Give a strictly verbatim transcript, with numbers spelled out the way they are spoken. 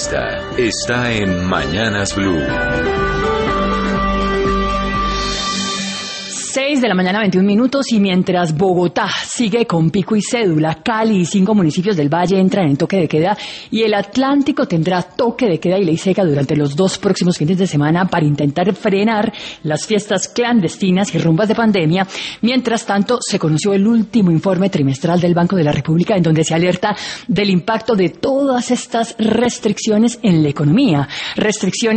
Esta está en Mañanas Blue. seis de la mañana, veintiún minutos, y mientras Bogotá sigue con pico y cédula, Cali y cinco municipios del Valle entran en toque de queda y el Atlántico tendrá toque de queda y ley seca durante los dos próximos fines de semana para intentar frenar las fiestas clandestinas y rumbas de pandemia. Mientras tanto, se conoció el último informe trimestral del Banco de la República en donde se alerta del impacto de todas estas restricciones en la economía. Restricciones